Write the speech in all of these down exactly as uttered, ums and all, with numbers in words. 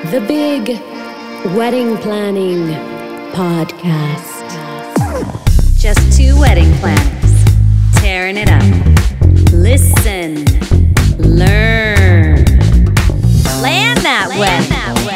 The Big Wedding Planning Podcast. Just two wedding planners, tearing it up. Listen, learn, plan that wedding.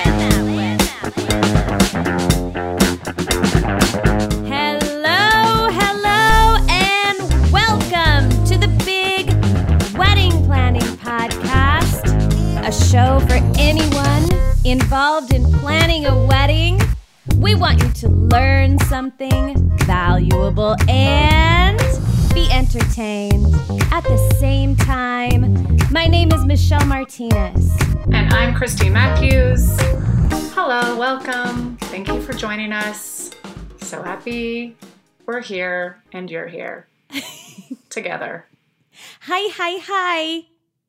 Hello, hello, and welcome to the Big Wedding Planning Podcast, a show for anyone involved in planning a wedding. We want you to learn something valuable and be entertained at the same time. My name is Michelle Martinez. And I'm Christine Matthews. Hello, welcome. Thank you for joining us. So happy we're here and you're here together. Hi, hi, hi.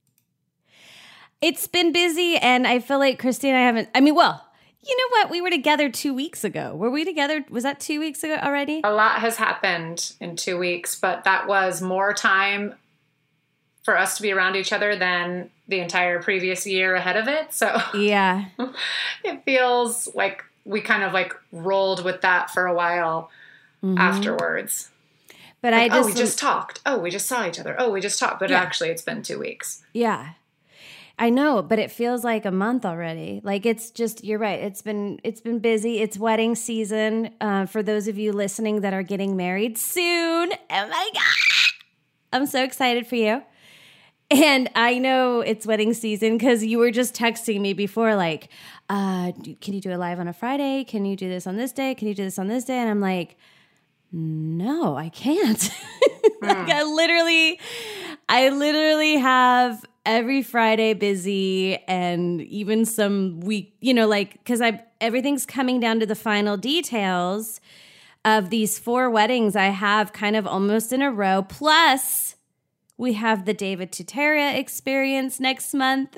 It's been busy, and I feel like Christine, I haven't, I mean, well, you know what? We were together two weeks ago. Were we together? Was that two weeks ago already? A lot has happened in two weeks, but that was more time for us to be around each other than the entire previous year ahead of it. So yeah, it feels like we kind of like rolled with that for a while mm-hmm. afterwards. But like, I just, oh, we just talked. Oh, we just saw each other. Oh, we just talked. But yeah. Actually, it's been two weeks. Yeah. I know, but it feels like a month already. Like it's just, you're right. It's been it's been busy. It's wedding season. Uh, for those of you listening that are getting married soon. Oh my God. I'm so excited for you. And I know it's wedding season because you were just texting me before like, uh, can you do it live on a Friday? Can you do this on this day? Can you do this on this day? And I'm like, no, I can't. like mm. I literally, I literally have every Friday busy, and even some week, you know, like, because I everything's coming down to the final details of these four weddings I have kind of almost in a row. Plus, we have the David Tutera experience next month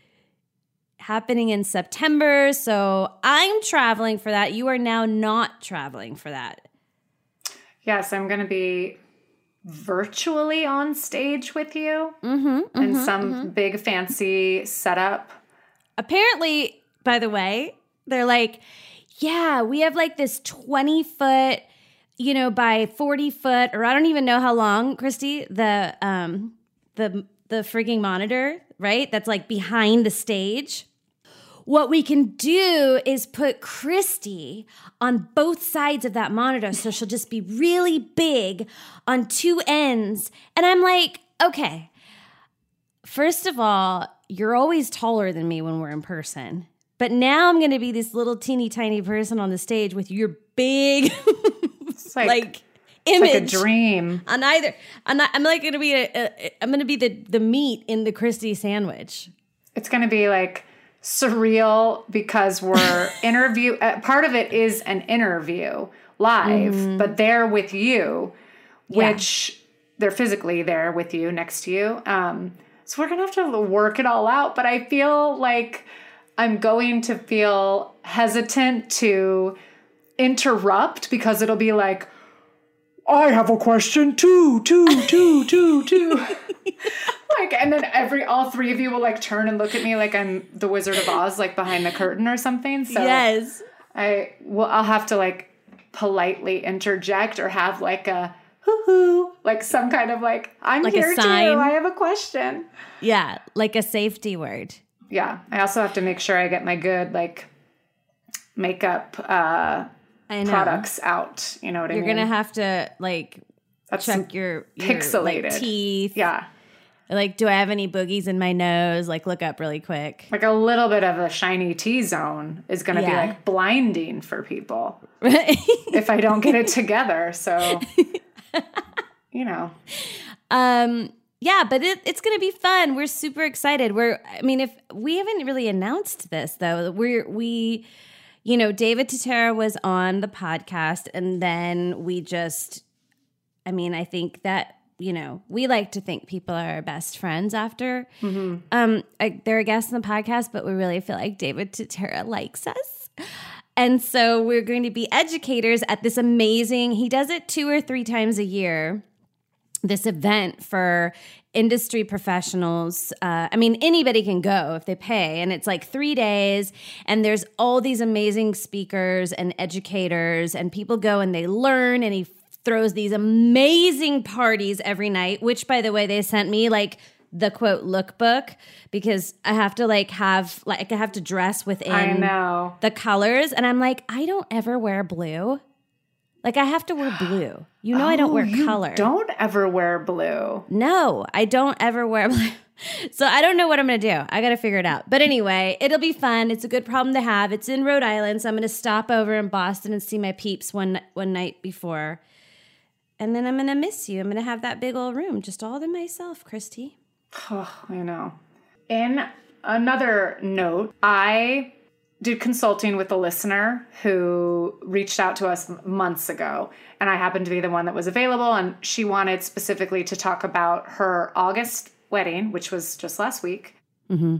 happening in September. So I'm traveling for that. You are now not traveling for that. Yes, I'm going to be virtually on stage with you mm-hmm, mm-hmm, in some mm-hmm. big fancy setup. Apparently, by the way, they're like, yeah, we have like this twenty foot, you know, by forty foot, or I don't even know how long, Christy, the um the the frigging monitor, right? That's like behind the stage. What we can do is put Christy on both sides of that monitor, so she'll just be really big on two ends. And I'm like, okay, first of all, you're always taller than me when we're in person. But now I'm going to be this little teeny tiny person on the stage with your big it's like, like it's image. like a dream. On either, I'm, not, I'm like going to be a, a, I'm going to be the, the meat in the Christy sandwich. It's going to be like surreal because we're interview. Uh, part of it is an interview live, mm. but they're with you, which yeah. they're physically there with you, next to you. Um, so we're going to have to work it all out. But I feel like I'm going to feel hesitant to interrupt because it'll be like, I have a question too, too, too, too, too. Like, and then every, all three of you will like turn and look at me like I'm the Wizard of Oz, like behind the curtain or something. So yes, I well, I'll have to like politely interject or have like a hoo-hoo, like some kind of like, I'm like here too, I have a question. Yeah, like a safety word. Yeah, I also have to make sure I get my good like makeup uh, products out. You know what I You're mean? You're gonna have to like That's check your, your pixelated like, teeth. Yeah. Like, do I have any boogies in my nose? Like, look up really quick. Like a little bit of a shiny T-zone is going to yeah. be like blinding for people if I don't get it together. So, you know. Um. Yeah, but it, it's going to be fun. We're super excited. We're, I mean, if we haven't really announced this though, we're, we, you know, David Tutera was on the podcast, and then we just, I mean, I think that, you know, we like to think people are our best friends after mm-hmm. um, I, they're a guest on the podcast, but we really feel like David Tutera likes us. And so we're going to be educators at this amazing, he does it two or three times a year, this event for industry professionals. Uh, I mean, anybody can go if they pay. And it's like three days. And there's all these amazing speakers and educators. And people go and they learn. And he throws these amazing parties every night, which, by the way, they sent me like the quote lookbook because I have to like have like I have to dress within I know. the colors. And I'm like, I don't ever wear blue. Like, I have to wear blue. You know, oh, I don't wear you color. Don't ever wear blue. No, I don't ever wear blue. So I don't know what I'm going to do. I got to figure it out. But anyway, it'll be fun. It's a good problem to have. It's in Rhode Island. So I'm going to stop over in Boston and see my peeps one one night before. And then I'm going to miss you. I'm going to have that big old room just all to myself, Christy. Oh, I know. In another note, I did consulting with a listener who reached out to us months ago, and I happened to be the one that was available, and she wanted specifically to talk about her August wedding, which was just last week. Mm-hmm.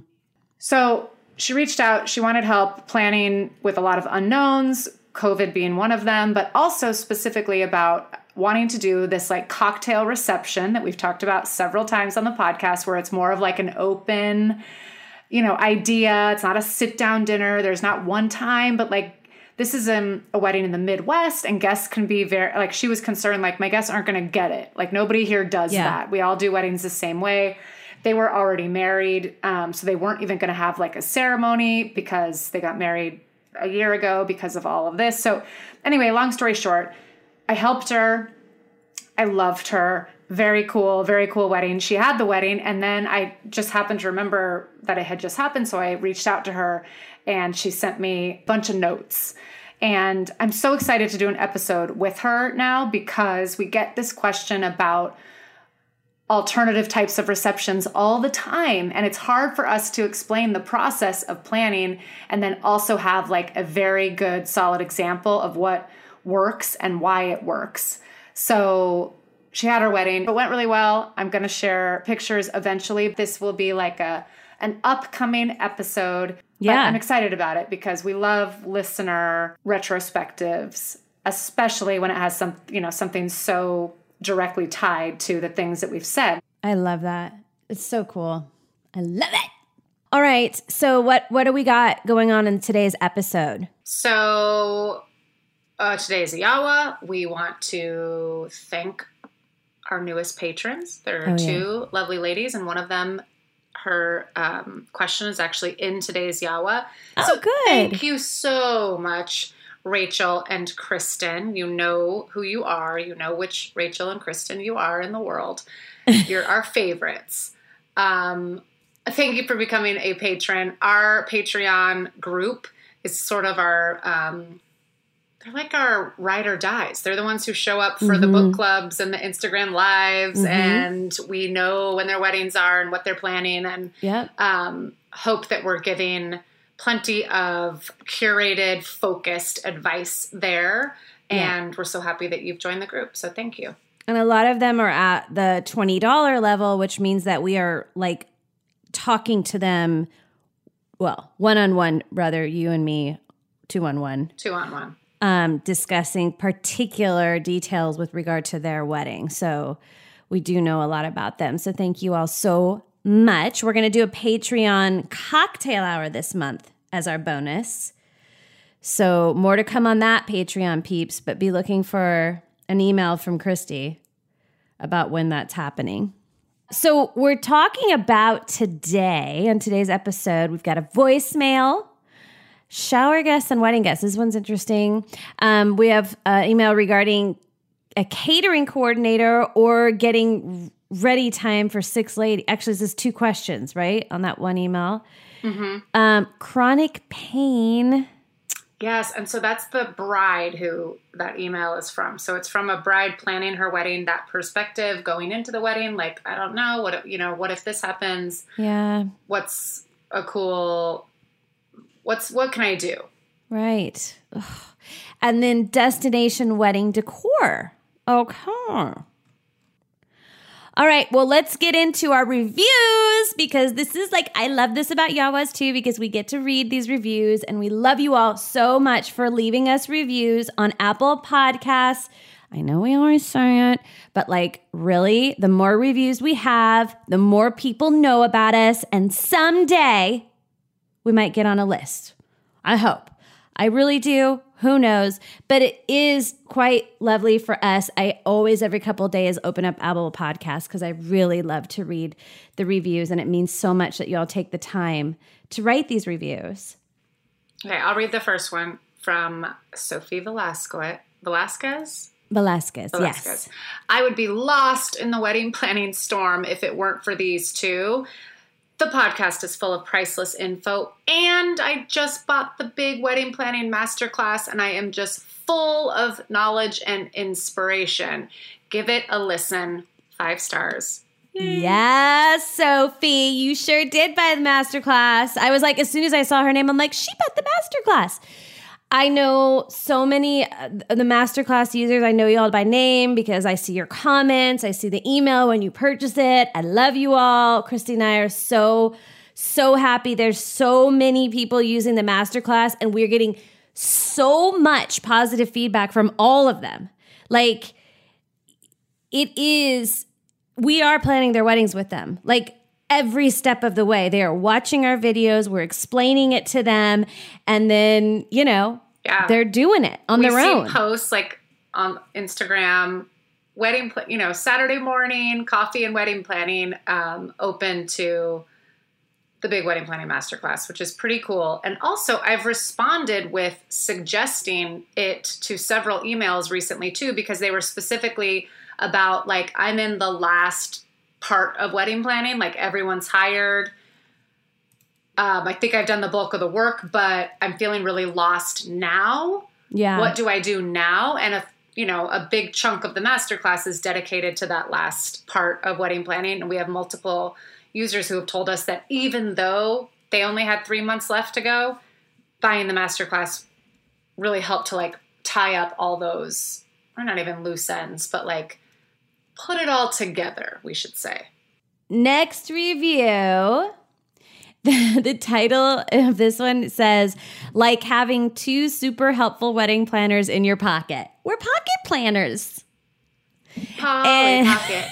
So she reached out. She wanted help planning with a lot of unknowns, COVID being one of them, but also specifically about wanting to do this like cocktail reception that we've talked about several times on the podcast, where it's more of like an open, you know, idea. It's not a sit down dinner. There's not one time, but like this is um, a wedding in the Midwest, and guests can be very, like she was concerned, like my guests aren't going to get it. Like nobody here does yeah. that. We all do weddings the same way. They were already married. Um, so they weren't even going to have like a ceremony because they got married a year ago because of all of this. So anyway, long story short, I helped her. I loved her. Very cool, very cool wedding. She had the wedding, and then I just happened to remember that it had just happened, so I reached out to her, and she sent me a bunch of notes. And I'm so excited to do an episode with her now because we get this question about alternative types of receptions all the time, and it's hard for us to explain the process of planning and then also have like a very good, solid example of what works and why it works. So she had her wedding. It went really well. I'm going to share pictures eventually. This will be like a an upcoming episode. Yeah. But I'm excited about it because we love listener retrospectives, especially when it has some, you know, something so directly tied to the things that we've said. I love that. It's so cool. I love it. All right. So what what do we got going on in today's episode? So uh, today is Yawa. We want to thank our newest patrons. There are oh, two yeah. lovely ladies, and one of them, her um, question is actually in today's Yawa. Oh, so good. Thank you so much, Rachel and Kristen. You know who you are. You know which Rachel and Kristen you are in the world. You're our favorites. Um, thank you for becoming a patron. Our Patreon group is sort of our... Um, They're like our ride or dies. They're the ones who show up for mm-hmm. the book clubs and the Instagram lives, mm-hmm. and we know when their weddings are and what they're planning, and yep. um, hope that we're giving plenty of curated, focused advice there. Yeah. And we're so happy that you've joined the group. So thank you. And a lot of them are at the twenty dollars level, which means that we are like talking to them, well, one-on-one, rather, you and me, two-on-one. Two-on-one. Um, discussing particular details with regard to their wedding. So we do know a lot about them. So thank you all so much. We're going to do a Patreon cocktail hour this month as our bonus. So more to come on that, Patreon peeps, but be looking for an email from Christy about when that's happening. So we're talking about today, on today's episode, we've got a voicemail, shower guests and wedding guests. This one's interesting. Um, we have an email regarding a catering coordinator or getting ready time for six ladies. Actually, this is two questions, right? On that one email. Mm-hmm. Um, chronic pain. Yes. And so that's the bride who that email is from. So it's from a bride planning her wedding, that perspective going into the wedding. Like, I don't know what, you know, what if this happens? Yeah. What's a cool... What's what can I do? Right. Ugh. And then destination wedding decor. Okay. All right. Well, let's get into our reviews because this is like, I love this about Yawas too because we get to read these reviews and we love you all so much for leaving us reviews on Apple Podcasts. I know we always say it, but like really, the more reviews we have, the more people know about us. And someday we might get on a list. I hope. I really do. Who knows? But it is quite lovely for us. I always, every couple of days, open up Apple Podcasts because I really love to read the reviews. And it means so much that y'all take the time to write these reviews. Okay, I'll read the first one from Sophie Velasquez. Velasquez? Velasquez, Velasquez. Yes. I would be lost in the wedding planning storm if it weren't for these two. The podcast is full of priceless info, and I just bought the Big Wedding Planning Masterclass, and I am just full of knowledge and inspiration. Give it a listen. Five stars. Yay. Yes, Sophie, you sure did buy the masterclass. I was like, as soon as I saw her name, I'm like, she bought the masterclass. I know so many of the masterclass users. I know y'all by name because I see your comments. I see the email when you purchase it. I love you all. Christy and I are so, so happy. There's so many people using the masterclass, and we're getting so much positive feedback from all of them. Like, it is, we are planning their weddings with them. Like, every step of the way. They are watching our videos. We're explaining it to them. And then, you know, yeah. they're doing it on We've their own. We've seen posts like on Instagram, wedding, pl- you know, Saturday morning, coffee and wedding planning, um, open to the Big Wedding Planning Masterclass, which is pretty cool. And also I've responded with suggesting it to several emails recently too, because they were specifically about like, I'm in the last part of wedding planning, like everyone's hired. Um, I think I've done the bulk of the work, but I'm feeling really lost now. Yeah. What do I do now? And a, you know, a big chunk of the masterclass is dedicated to that last part of wedding planning. And we have multiple users who have told us that even though they only had three months left to go, buying the masterclass really helped to like tie up all those, or not even loose ends, but like put it all together, we should say. Next review. The, the title of this one says, like having two super helpful wedding planners in your pocket. We're pocket planners. Polly and, pocket.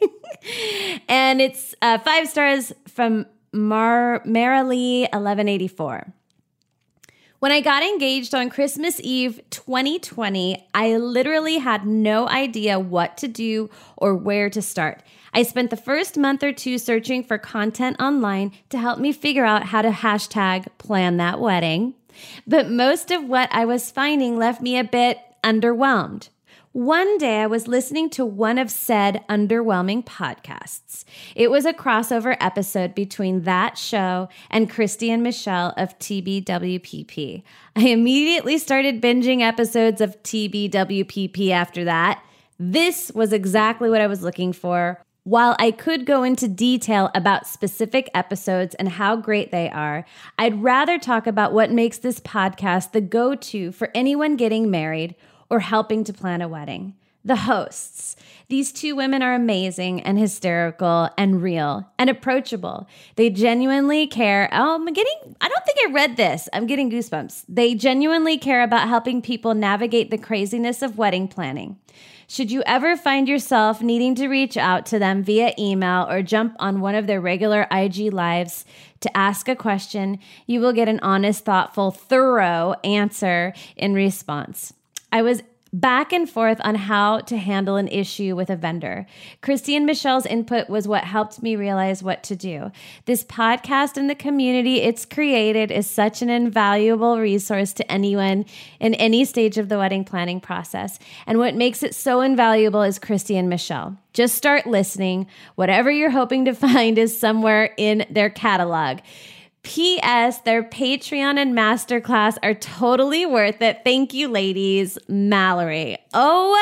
And it's uh, five stars from Mar Marilee eleven eighty-four. When I got engaged on Christmas Eve twenty twenty, I literally had no idea what to do or where to start. I spent the first month or two searching for content online to help me figure out how to hashtag plan that wedding. But most of what I was finding left me a bit underwhelmed. One day I was listening to one of said underwhelming podcasts. It was a crossover episode between that show and Christy and Michelle of T B W P P. I immediately started binging episodes of T B W P P after that. This was exactly what I was looking for. While I could go into detail about specific episodes and how great they are, I'd rather talk about what makes this podcast the go-to for anyone getting married or helping to plan a wedding. The hosts. These two women are amazing and hysterical and real and approachable. They genuinely care. Oh, I'm getting, I don't think I read this. I'm getting goosebumps. They genuinely care about helping people navigate the craziness of wedding planning. Should you ever find yourself needing to reach out to them via email or jump on one of their regular I G lives to ask a question, you will get an honest, thoughtful, thorough answer in response. I was back and forth on how to handle an issue with a vendor. Christy and Michelle's input was what helped me realize what to do. This podcast and the community it's created is such an invaluable resource to anyone in any stage of the wedding planning process. And what makes it so invaluable is Christy and Michelle. Just start listening. Whatever you're hoping to find is somewhere in their catalog. P S. Their Patreon and Masterclass are totally worth it. Thank you, ladies. Mallory. Oh,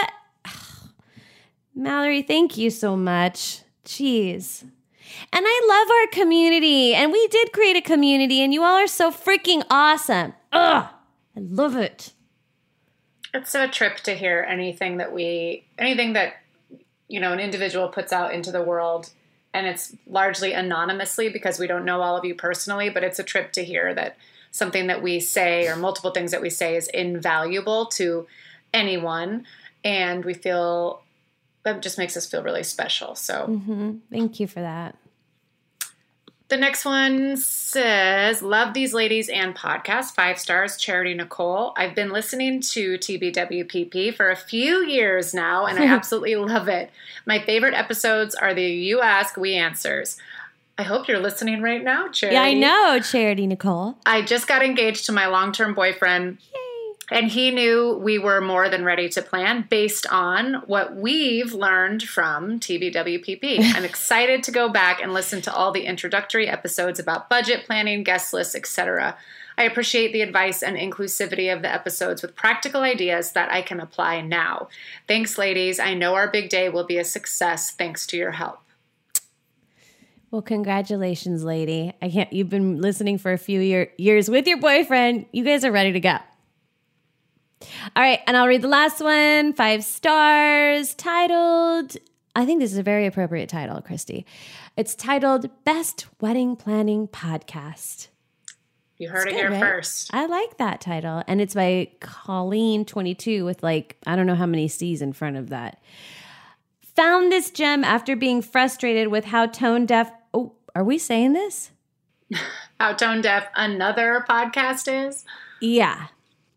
Mallory, thank you so much. Jeez. And I love our community. And we did create a community, and you all are so freaking awesome. Ugh, I love it. It's a trip to hear anything that we, anything that, you know, an individual puts out into the world. And it's largely anonymously because we don't know all of you personally, but it's a trip to hear that something that we say or multiple things that we say is invaluable to anyone. and we feel that just makes us feel really special. So mm-hmm. Thank you for that. The next one says, love these ladies and podcast, five stars, Charity Nicole. I've been listening to T B W P P for a few years now, and I absolutely love it. My favorite episodes are the You Ask, We Answers. I hope you're listening right now, Charity. Yeah, I know, Charity Nicole. I just got engaged to my long-term boyfriend. Yay. And he knew we were more than ready to plan based on what we've learned from T B W P P. I'm excited to go back and listen to all the introductory episodes about budget planning, guest lists, et cetera. I appreciate the advice and inclusivity of the episodes with practical ideas that I can apply now. Thanks, ladies. I know our big day will be a success thanks to your help. Well, congratulations, lady. I can't. You've been listening for a few year, years with your boyfriend. You guys are ready to go. All right, and I'll read the last one. Five stars, titled, I think this is a very appropriate title, Christy. It's titled Best Wedding Planning Podcast. You heard it's it good, here right? first. I like that title. And it's by Colleen twenty-two with like, I don't know how many C's in front of that. Found this gem after being frustrated with how tone deaf. Oh, are we saying this? How tone deaf another podcast is? Yeah.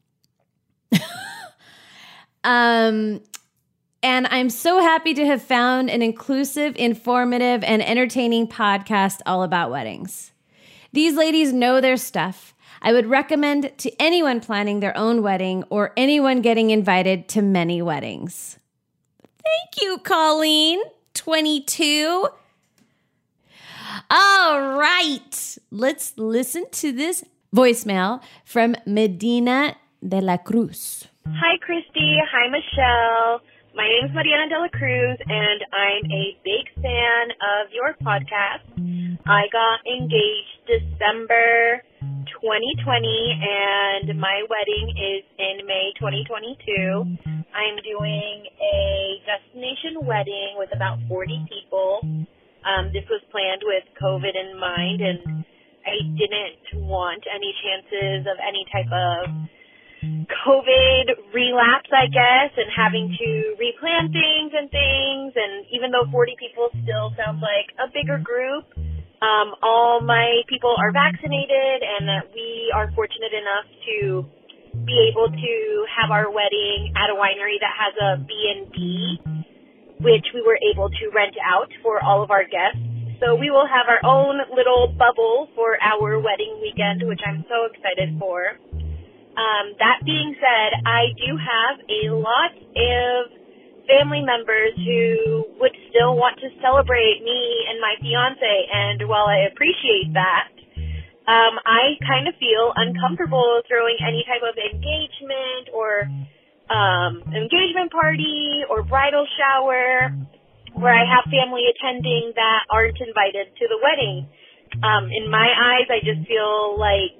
um, and I'm so happy to have found an inclusive, informative, and entertaining podcast all about weddings. These ladies know their stuff. I would recommend to anyone planning their own wedding or anyone getting invited to many weddings. Thank you, Colleen, twenty-two. All right, let's listen to this voicemail from Medina de la Cruz. Hi, Christy. Hi, Michelle. My name is Mariana de la Cruz, and I'm a big fan of your podcast. I got engaged December twenty twenty, and my wedding is in May twenty twenty-two. I'm doing a destination wedding with about forty people. Um, this was planned with COVID in mind, and I didn't want any chances of any type of COVID relapse, I guess, and having to replan things and things. And even though forty people still sounds like a bigger group, um, all my people are vaccinated, and that we are fortunate enough to be able to have our wedding at a winery that has a B and B, which we were able to rent out for all of our guests. So we will have our own little bubble for our wedding weekend, which I'm so excited for. Um, that being said, I do have a lot of family members who would still want to celebrate me and my fiance, and while I appreciate that, um, I kind of feel uncomfortable throwing any type of engagement or um, engagement party or bridal shower where I have family attending that aren't invited to the wedding. Um, in my eyes, I just feel like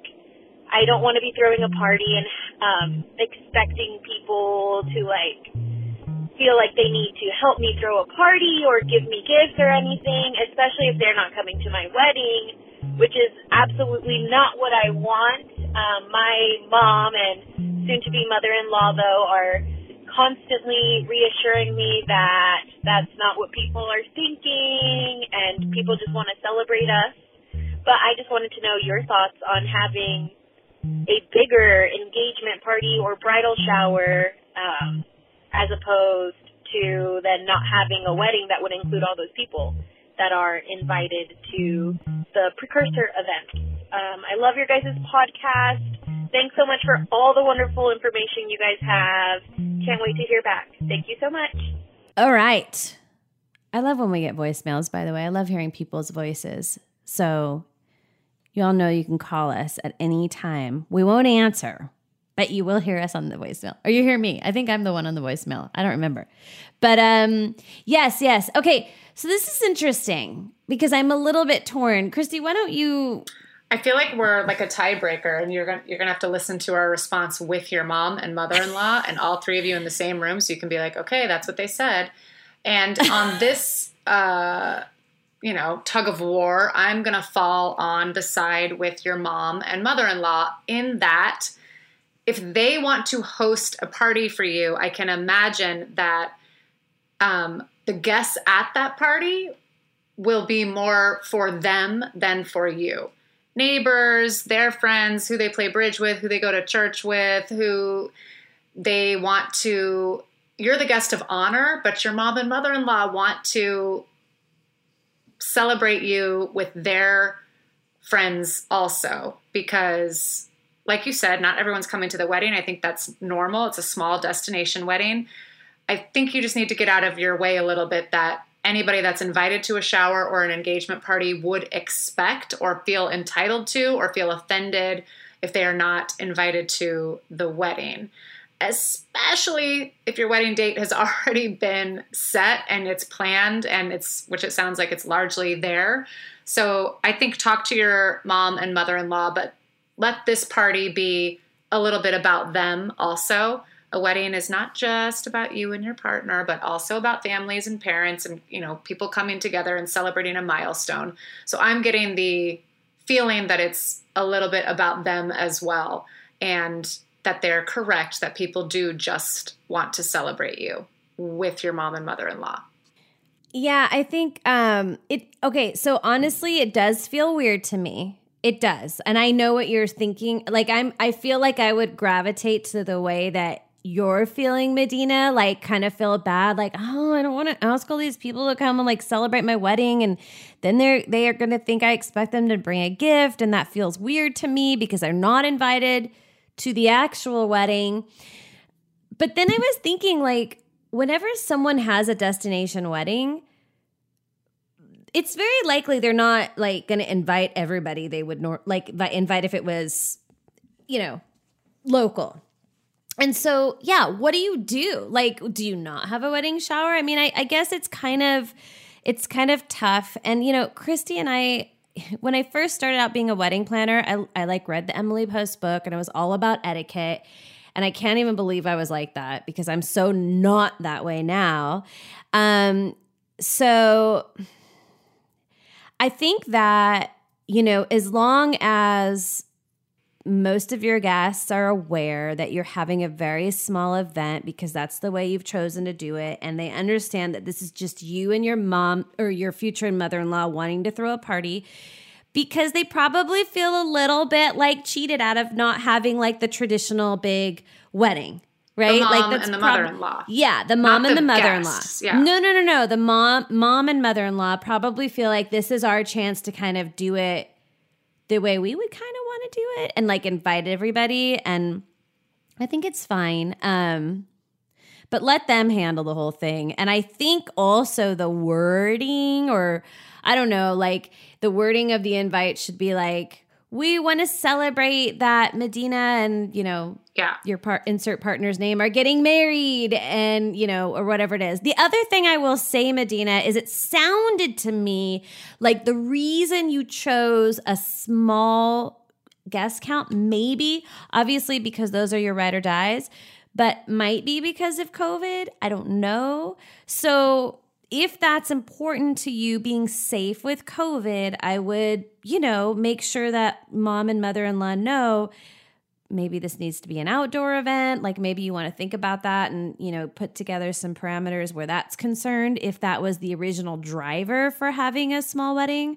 I don't want to be throwing a party and um, expecting people to, like, feel like they need to help me throw a party or give me gifts or anything, especially if they're not coming to my wedding, which is absolutely not what I want. Um, my mom and soon-to-be mother-in-law, though, are constantly reassuring me that that's not what people are thinking and people just want to celebrate us. But I just wanted to know your thoughts on having a bigger engagement party or bridal shower um, as opposed to then not having a wedding that would include all those people that are invited to the precursor event. Um, I love your guys' podcast. Thanks so much for all the wonderful information you guys have. Can't wait to hear back. Thank you so much. All right. I love when we get voicemails, by the way. I love hearing people's voices. So you all know you can call us at any time. We won't answer, but you will hear us on the voicemail. Or you hear me. I think I'm the one on the voicemail. I don't remember. But um, yes, yes. Okay, so this is interesting because I'm a little bit torn. Christy, why don't you... I feel like we're like a tiebreaker, and you're gonna you're gonna have to listen to our response with your mom and mother-in-law, and all three of you in the same room, so you can be like, okay, that's what they said. And on this, uh, you know, tug of war, I'm gonna fall on the side with your mom and mother-in-law in that if they want to host a party for you, I can imagine that um, the guests at that party will be more for them than for you. Neighbors, their friends, who they play bridge with, who they go to church with, who they want to, you're the guest of honor, but your mom and mother-in-law want to celebrate you with their friends also, because like you said, not everyone's coming to the wedding. I think that's normal. It's a small destination wedding. I think you just need to get out of your way a little bit that anybody that's invited to a shower or an engagement party would expect or feel entitled to or feel offended if they are not invited to the wedding, especially if your wedding date has already been set and it's planned and it's, which it sounds like it's largely there. So I think talk to your mom and mother-in-law, but let this party be a little bit about them also. A wedding is not just about you and your partner, but also about families and parents and, you know, people coming together and celebrating a milestone. So I'm getting the feeling that it's a little bit about them as well, and that they're correct, that people do just want to celebrate you with your mom and mother-in-law. Yeah, I think um, it, okay, so honestly, it does feel weird to me. It does. And I know what you're thinking. Like, I'm, I feel like I would gravitate to the way that you're feeling, Medina, like kind of feel bad, like, oh, I don't want to ask all these people to come and like celebrate my wedding. And then they're, they are going to think I expect them to bring a gift. And that feels weird to me because they're not invited to the actual wedding. But then I was thinking, like, whenever someone has a destination wedding, it's very likely they're not like going to invite everybody they would nor- like invite if it was, you know, local. And so, yeah, what do you do? Like, do you not have a wedding shower? I mean, I, I guess it's kind of, it's kind of tough. And, you know, Christy and I, when I first started out being a wedding planner, I, I like read the Emily Post book and it was all about etiquette. And I can't even believe I was like that because I'm so not that way now. Um, so I think that, you know, as long as most of your guests are aware that you're having a very small event because that's the way you've chosen to do it, and they understand that this is just you and your mom or your future mother-in-law wanting to throw a party, because they probably feel a little bit like cheated out of not having like the traditional big wedding, right? The mom like that's and the prob- mother-in-law. Yeah, the mom Not and the the mother-in-law. guests, yeah. No, no, no, no. The mom, mom and mother-in-law probably feel like this is our chance to kind of do it the way we would kind of want to do it and like invite everybody. And I think it's fine. Um, but let them handle the whole thing. And I think also the wording, or I don't know, like the wording of the invite should be like, we want to celebrate that Medina and, you know, yeah, your part insert partner's name are getting married, and, you know, or whatever it is. The other thing I will say, Medina, is it sounded to me like the reason you chose a small guest count, maybe obviously because those are your ride or dies, but might be because of COVID. I don't know. So if that's important to you, being safe with COVID, I would, you know, make sure that mom and mother-in-law know maybe this needs to be an outdoor event. Like maybe you want to think about that and, you know, put together some parameters where that's concerned, if that was the original driver for having a small wedding.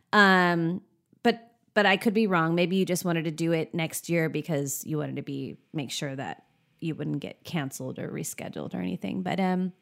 Um, but but I could be wrong. Maybe you just wanted to do it next year because you wanted to be make sure that you wouldn't get canceled or rescheduled or anything. But um.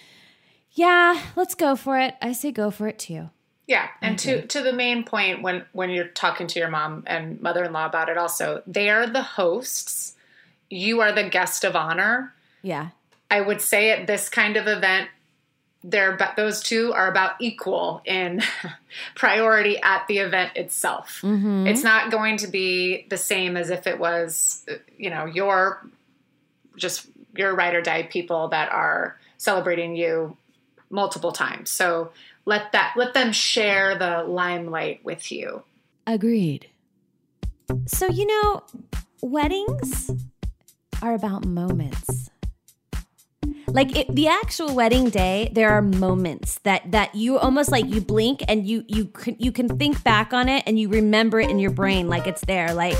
Yeah, let's go for it. I say go for it too. Yeah, and okay. to to the main point, when when you're talking to your mom and mother-in-law about it also, they are the hosts. You are the guest of honor. Yeah. I would say at this kind of event, they're those two are about equal in priority at the event itself. Mm-hmm. It's not going to be the same as if it was, you know, your just your ride or die people that are celebrating you multiple times. So let that let them share the limelight with you. Agreed. So, you know, weddings are about moments. Like it, the actual wedding day, there are moments that that you almost like you blink and you you can, you can think back on it and you remember it in your brain like it's there. Like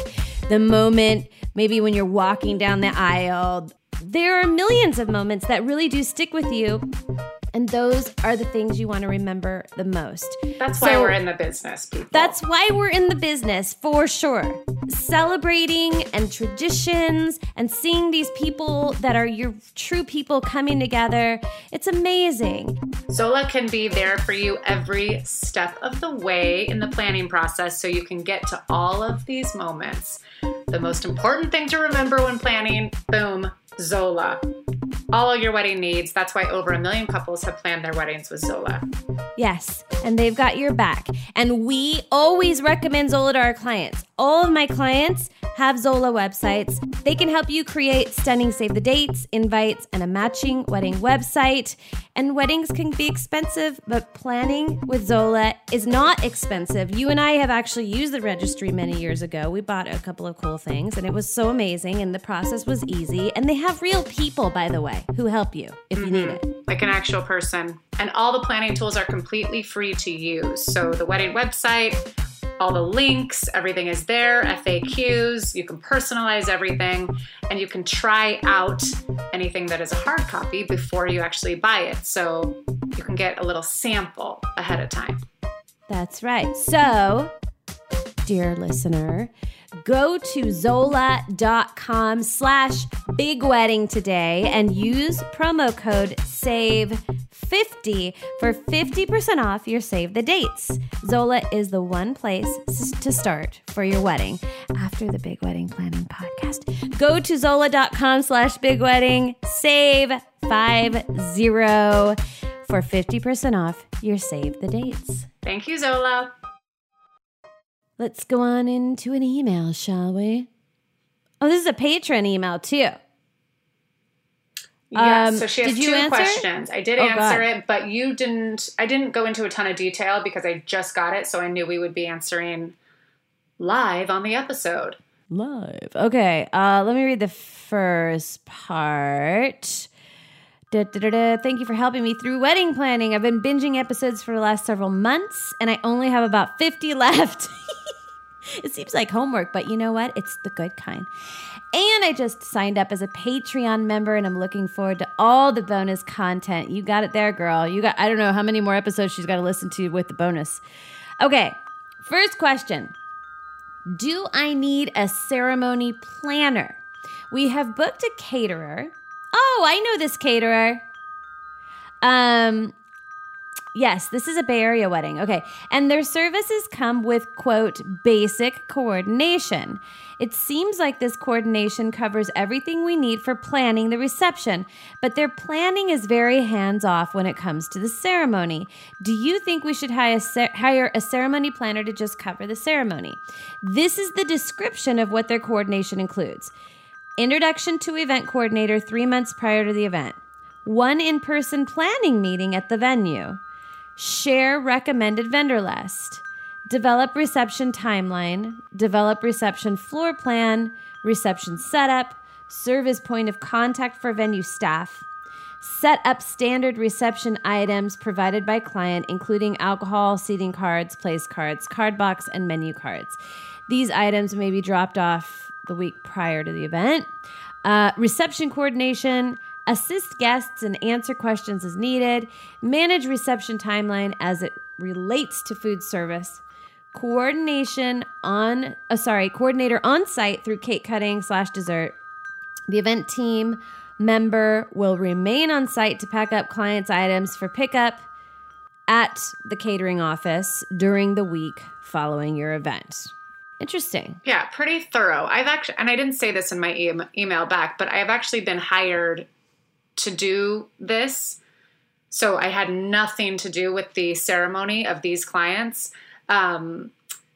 the moment maybe when you're walking down the aisle. There are millions of moments that really do stick with you. And those are the things you want to remember the most. That's so, why we're in the business, people. That's why we're in the business, for sure. Celebrating and traditions and seeing these people that are your true people coming together. It's amazing. Zola can be there for you every step of the way in the planning process so you can get to all of these moments. The most important thing to remember when planning, boom, Zola. All your wedding needs. That's why over a million couples have planned their weddings with Zola. Yes, and they've got your back. And we always recommend Zola to our clients. All of my clients have Zola websites. They can help you create stunning save the dates, invites, and a matching wedding website. And weddings can be expensive, but planning with Zola is not expensive. You and I have actually used the registry many years ago. We bought a couple of cool things, and it was so amazing, and the process was easy. And they have real people, by the way, who help you if you mm-hmm. need it. Like an actual person. And all the planning tools are completely free to use. So the wedding website, all the links, everything is there, F A Qs, you can personalize everything, and you can try out anything that is a hard copy before you actually buy it. So you can get a little sample ahead of time. That's right. So, dear listener, go to zola.com slash big wedding today and use promo code save fifty for fifty percent off your save the dates. Zola is the one place to start for your wedding after the Big Wedding Planning Podcast. Go to zola.com slash big wedding, save five zero for fifty percent off your save the dates. Thank you, Zola. Let's go on into an email, shall we? Oh, this is a patron email, too. Yeah, um, so she has did you two answer? questions. I did oh, answer God. it, but you didn't. I didn't go into a ton of detail because I just got it, so I knew we would be answering live on the episode. Live. Okay, uh, let me read the first part. Da, da, da, da. Thank you for helping me through wedding planning. I've been binging episodes for the last several months, and I only have about fifty left. It seems like homework, but you know what? It's the good kind. And I just signed up as a Patreon member, and I'm looking forward to all the bonus content. You got it there, girl. You got, I don't know how many more episodes she's got to listen to with the bonus. Okay, first question. Do I need a ceremony planner? We have booked a caterer. Oh, I know this caterer. Um... Yes, this is a Bay Area wedding. Okay. And their services come with, quote, basic coordination. It seems like this coordination covers everything we need for planning the reception, but their planning is very hands-off when it comes to the ceremony. Do you think we should hire a, hire a ceremony planner to just cover the ceremony? This is the description of what their coordination includes. Introduction to event coordinator three months prior to the event. One in-person planning meeting at the venue. Share recommended vendor list. Develop reception timeline. Develop reception floor plan. Reception setup. Serve as point of contact for venue staff. Set up standard reception items provided by client, including alcohol, seating cards, place cards, card box, and menu cards. These items may be dropped off the week prior to the event. Uh, reception coordination. Assist guests and answer questions as needed. Manage reception timeline as it relates to food service. Coordination on, uh, sorry, coordinator on site through cake cutting slash dessert. The event team member will remain on site to pack up clients' items for pickup at the catering office during the week following your event. Interesting. Yeah, pretty thorough. I've actually, and I didn't say this in my e- email back, but I've actually been hired to do this. So I had nothing to do with the ceremony of these clients, um,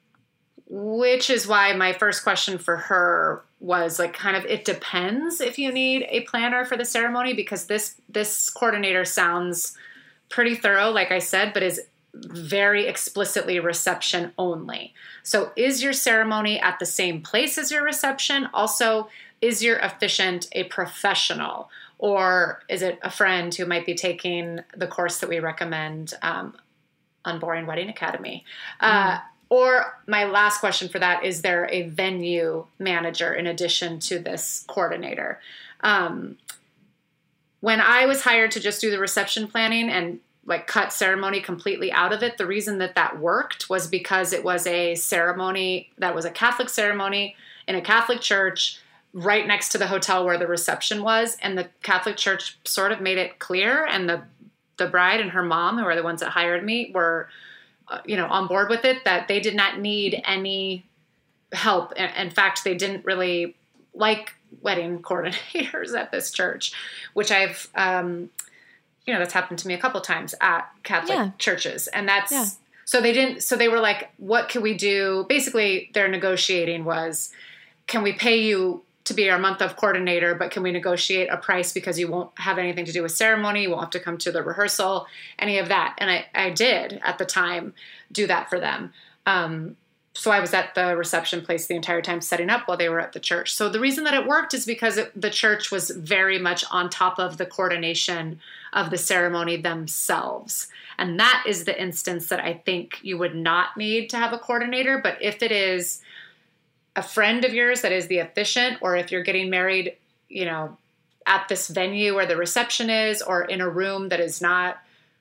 which is why my first question for her was like, kind of, it depends if you need a planner for the ceremony, because this, this coordinator sounds pretty thorough, like I said, but is very explicitly reception only. So is your ceremony at the same place as your reception? Also, is your officiant a professional? Or is it a friend who might be taking the course that we recommend um, on Boring Wedding Academy? Uh, or my last question for that, is there a venue manager in addition to this coordinator? Um, when I was hired to just do the reception planning and like cut ceremony completely out of it, the reason that that worked was because it was a ceremony that was a Catholic ceremony in a Catholic church right next to the hotel where the reception was. And the Catholic church sort of made it clear. And the, the bride and her mom, who are the ones that hired me, were, uh, you know, on board with it, that they did not need any help. In fact, they didn't really like wedding coordinators at this church, which I've, um, you know, that's happened to me a couple times at Catholic yeah. churches. And that's, yeah. so they didn't, so they were like, what can we do? Basically their negotiating was, can we pay you to be our month of coordinator, but can we negotiate a price because you won't have anything to do with ceremony, you won't have to come to the rehearsal, any of that. And I, I did at the time do that for them. Um, so I was at the reception place the entire time setting up while they were at the church. So the reason that it worked is because it, the church was very much on top of the coordination of the ceremony themselves. And that is the instance that I think you would not need to have a coordinator. But if it is a friend of yours that is the officiant, or if you're getting married, you know, at this venue where the reception is, or in a room that is not,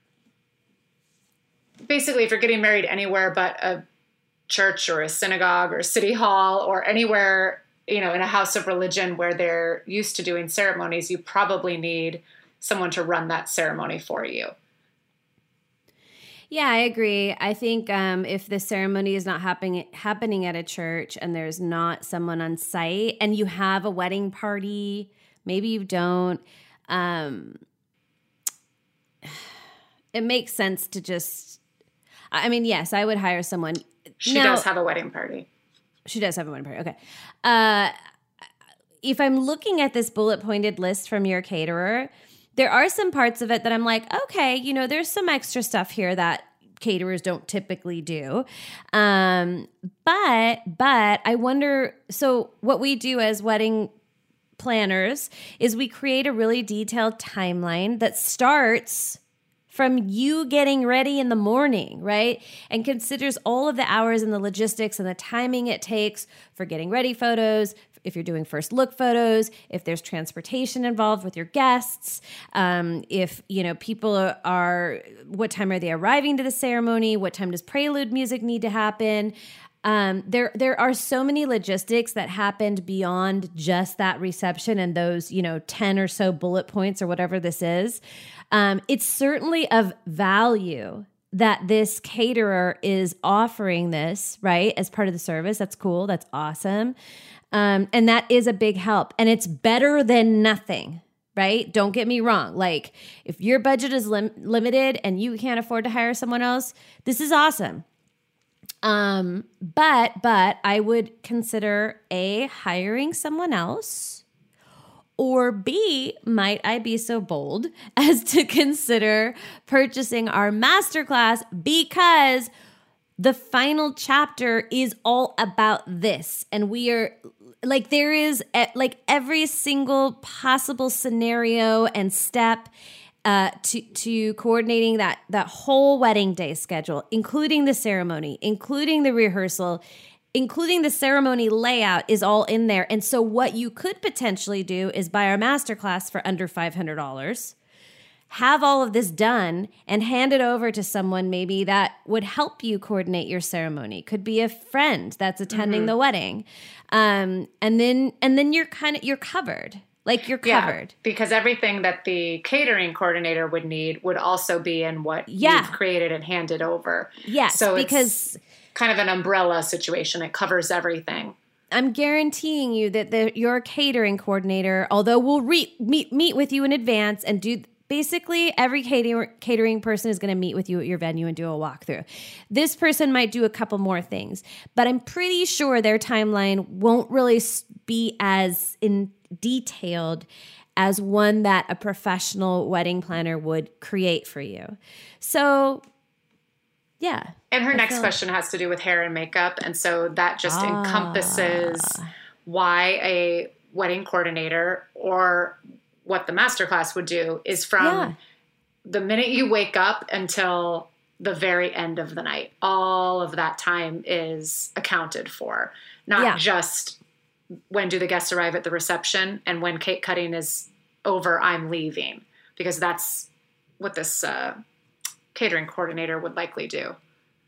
basically if you're getting married anywhere but a church or a synagogue or city hall or anywhere, you know, in a house of religion where they're used to doing ceremonies, you probably need someone to run that ceremony for you. Yeah, I agree. I think um, if the ceremony is not happening happening at a church and there's not someone on site, and you have a wedding party, maybe you don't, um, it makes sense to just, I mean, yes, I would hire someone. She now, does have a wedding party. She does have a wedding party. Okay. Uh, if I'm looking at this bullet pointed list from your caterer, there are some parts of it that I'm like, okay, you know, there's some extra stuff here that caterers don't typically do. Um, but, but I wonder, so what we do as wedding planners is we create a really detailed timeline that starts from you getting ready in the morning, right? And considers all of the hours and the logistics and the timing it takes for getting ready photos, if you're doing first look photos, if there's transportation involved with your guests, um, if, you know, people are, are, what time are they arriving to the ceremony? What time does prelude music need to happen? Um, there, there are so many logistics that happened beyond just that reception and those, you know, ten or so bullet points or whatever this is. Um, it's certainly of value that this caterer is offering this, right, as part of the service. That's cool. That's awesome. Um, and that is a big help. And it's better than nothing, right? Don't get me wrong. Like, if your budget is lim- limited and you can't afford to hire someone else, this is awesome. Um, but, but I would consider A, hiring someone else, or B, might I be so bold as to consider purchasing our masterclass, because the final chapter is all about this. And we are like, there is like every single possible scenario and step Uh, to to coordinating that that whole wedding day schedule, including the ceremony, including the rehearsal, including the ceremony layout, is all in there. And so what you could potentially do is buy our masterclass for under five hundred dollars, have all of this done, and hand it over to someone maybe that would help you coordinate your ceremony. Could be a friend that's attending mm-hmm. the wedding, um, and then and then you're kind of you're covered. Like, you're covered. Yeah, because everything that the catering coordinator would need would also be in what yeah. you've created and handed over. Yes, so because it's kind of an umbrella situation. It covers everything. I'm guaranteeing you that the, your catering coordinator, although we'll re- meet meet with you in advance and do basically every cater- catering person is going to meet with you at your venue and do a walkthrough. This person might do a couple more things, but I'm pretty sure their timeline won't really be as in detailed as one that a professional wedding planner would create for you. So, yeah. And her I next feel- question has to do with hair and makeup. And so that just ah. encompasses why a wedding coordinator, or what the masterclass would do, is from Yeah. the minute you wake up until the very end of the night. All of that time is accounted for, not Yeah. just when do the guests arrive at the reception and when cake cutting is over, I'm leaving, because that's what this uh, catering coordinator would likely do.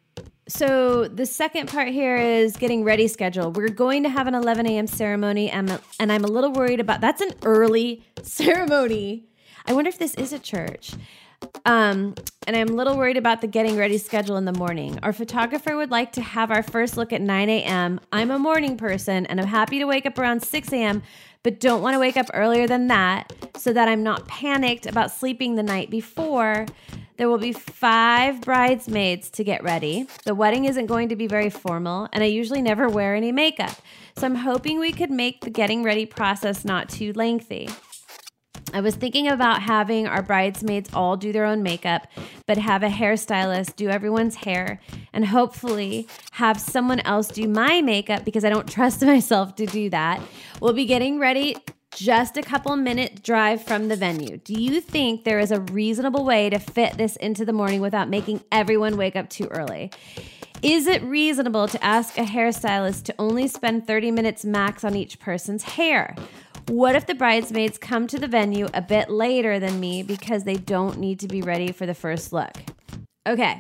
So the second part here is getting ready schedule. We're going to have an eleven a.m. ceremony, and, and I'm a little worried about, that's an early ceremony. I wonder if this is a church. Um, and I'm a little worried about the getting ready schedule in the morning. Our photographer would like to have our first look at nine a.m. I'm a morning person, and I'm happy to wake up around six a.m., but don't want to wake up earlier than that so that I'm not panicked about sleeping the night before. There will be five bridesmaids to get ready. The wedding isn't going to be very formal, and I usually never wear any makeup. So I'm hoping we could make the getting ready process not too lengthy. I was thinking about having our bridesmaids all do their own makeup, but have a hairstylist do everyone's hair, and hopefully have someone else do my makeup because I don't trust myself to do that. We'll be getting ready just a couple minute drive from the venue. Do you think there is a reasonable way to fit this into the morning without making everyone wake up too early? Is it reasonable to ask a hairstylist to only spend thirty minutes max on each person's hair? What if the bridesmaids come to the venue a bit later than me because they don't need to be ready for the first look? Okay.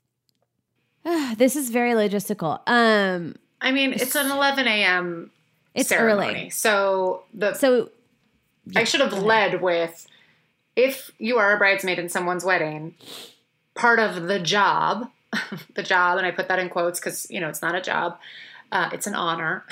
This is very logistical. Um, I mean, it's an eleven a.m. It's ceremony. early. So the So I should have led with, if you are a bridesmaid in someone's wedding, part of the job, the job, and I put that in quotes because, you know, it's not a job, uh, it's an honor,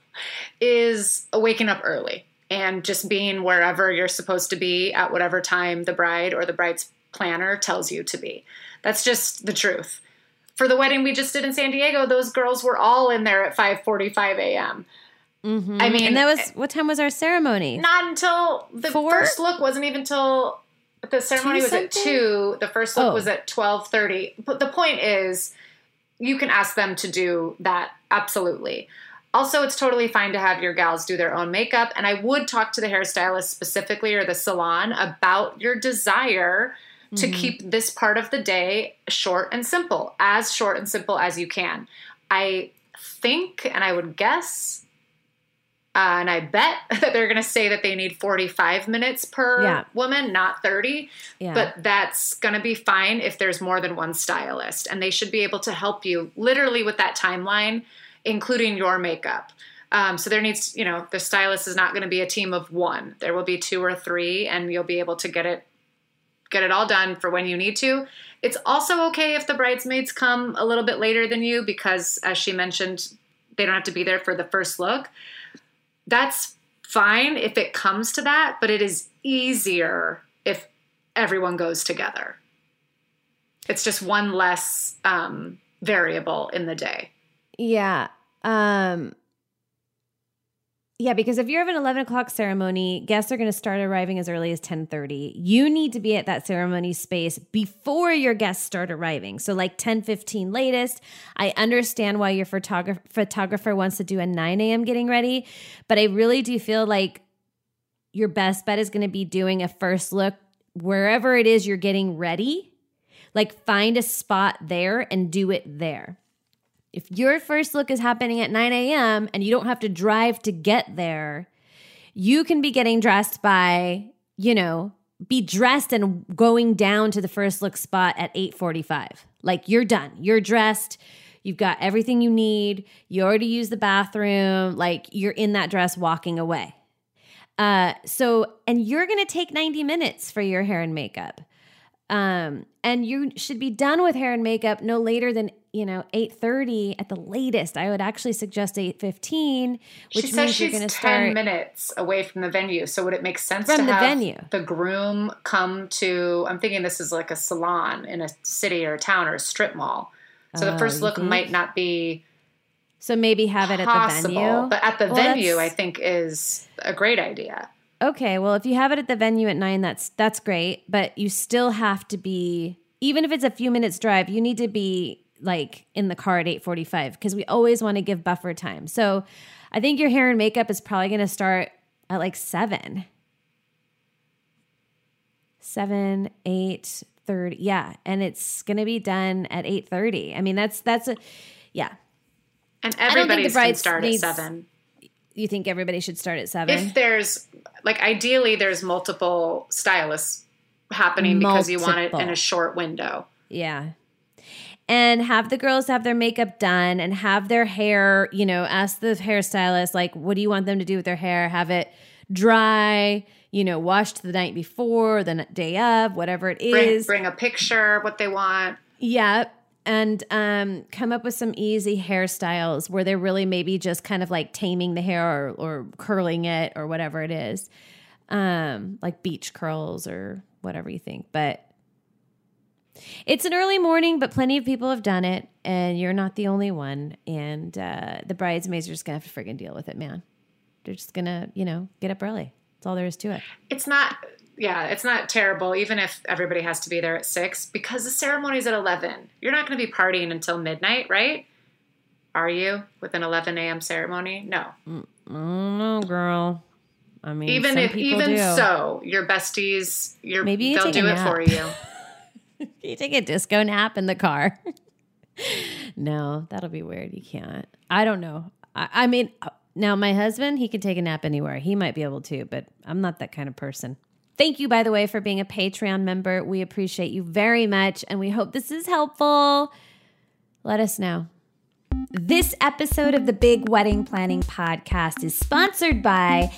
is waking up early and just being wherever you're supposed to be at whatever time the bride or the bride's planner tells you to be. That's just the truth. For the wedding we just did in San Diego, those girls were all in there at five forty-five a.m. Mm-hmm. I mean, and that was, what time was our ceremony? Not until the Four? first look wasn't even till the ceremony Two was at something? two. The first look Oh. was at twelve thirty. But the point is, you can ask them to do that. Absolutely. Also, it's totally fine to have your gals do their own makeup. And I would talk to the hairstylist specifically or the salon about your desire to Mm-hmm. keep this part of the day short and simple, as short and simple as you can. I think, and I would guess, uh, and I bet that they're going to say that they need forty-five minutes per Yeah. woman, not thirty. Yeah. But that's going to be fine if there's more than one stylist. And they should be able to help you literally with that timeline, including your makeup. Um, so there needs, you know, the stylist is not going to be a team of one. There will be two or three, and you'll be able to get it get it all done for when you need to. It's also okay if the bridesmaids come a little bit later than you because, as she mentioned, they don't have to be there for the first look. That's fine if it comes to that, but it is easier if everyone goes together. It's just one less um, variable in the day. Yeah. Um, yeah, because if you're having an eleven o'clock ceremony, guests are going to start arriving as early as ten thirty. You need to be at that ceremony space before your guests start arriving. So like ten fifteen latest. I understand why your photographer photographer wants to do a nine a.m. getting ready, but I really do feel like your best bet is going to be doing a first look wherever it is you're getting ready. Like find a spot there and do it there. If your first look is happening at nine a.m. and you don't have to drive to get there, you can be getting dressed by, you know, be dressed and going down to the first look spot at eight forty-five. Like you're done. You're dressed. You've got everything you need. You already used the bathroom. Like you're in that dress walking away. Uh, so, and you're going to take ninety minutes for your hair and makeup. Um, and you should be done with hair and makeup no later than, you know, eight thirty at the latest. I would actually suggest eight fifteen, which She says means you're she's going to ten start minutes away from the venue. So would it make sense From to the have venue. the groom come to, I'm thinking this is like a salon in a city or a town or a strip mall. So Oh, the first you look think? might not be So maybe have it at possible, the venue. but at the Well, venue, I that's- think is a great idea. Okay, well, if you have it at the venue at nine, that's that's great. But you still have to be, even if it's a few minutes drive, you need to be like in the car at eight forty-five because we always want to give buffer time. So I think your hair and makeup is probably going to start at like seven. Seven, eight, thirty. Yeah. And it's going to be done at eight thirty. I mean, that's, that's a, yeah. And everybody's can start needs, at seven. You think everybody should start at seven? If there's, like, ideally there's multiple stylists happening multiple. because you want it in a short window. Yeah. And have the girls have their makeup done and have their hair, you know, ask the hairstylist, like, what do you want them to do with their hair? Have it dry, you know, washed the night before, the day of, whatever it is. Bring, bring a picture, what they want. Yeah. And um, come up with some easy hairstyles where they're really maybe just kind of like taming the hair or, or curling it or whatever it is. Um, like beach curls or whatever you think. But it's an early morning, but plenty of people have done it, and you're not the only one. And uh, the bridesmaids are just going to have to friggin' deal with it, man. They're just going to, you know, get up early. That's all there is to it. It's not, yeah, it's not terrible, even if everybody has to be there at six, because the ceremony's at eleven. You're not going to be partying until midnight, right? Are you with an eleven a.m. ceremony? No. Mm, I don't know, girl. I mean, even some if, people even do. so, your besties, your, Maybe you they'll take do a it nap. for you. You take a disco nap in the car. No, that'll be weird. You can't. I don't know. I, I mean, now my husband, he can take a nap anywhere. He might be able to, but I'm not that kind of person. Thank you, by the way, for being a Patreon member. We appreciate you very much, and we hope this is helpful. Let us know. This episode of the Big Wedding Planning Podcast is sponsored by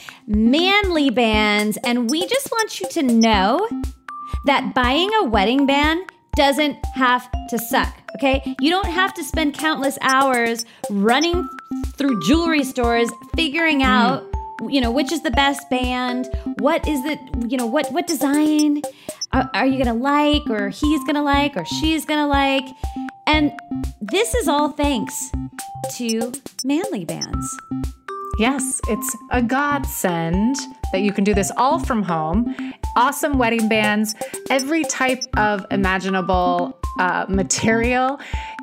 Manly Bands, and we just want you to know that buying a wedding band doesn't have to suck, okay? You don't have to spend countless hours running through jewelry stores, figuring out, you know, which is the best band, what is it, you know, what what design are, are you gonna like, or he's gonna like, or she's gonna like. And this is all thanks to Manly Bands. Yes, it's a godsend that you can do this all from home. Awesome wedding bands, every type of imaginable uh, material,